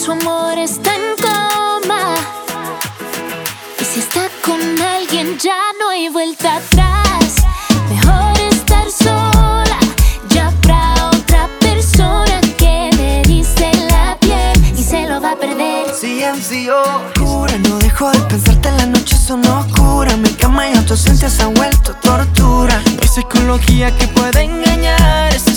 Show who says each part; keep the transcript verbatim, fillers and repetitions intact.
Speaker 1: su amor está en coma. Y si está con alguien ya no hay vuelta atrás. Mejor estar sola, ya habrá otra persona que me dice la piel y se lo va a perder.
Speaker 2: C M C O cura, no dejo de pensarte, las noches son oscuras. Mi cama y tu ausencia se ha vuelto tortura. No hay psicología que pueda engañar.